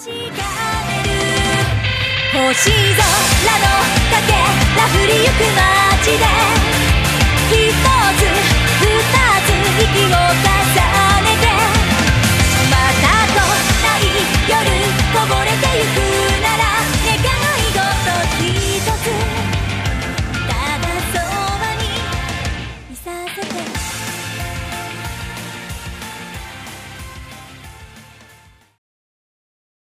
星空のかけら降りゆく街で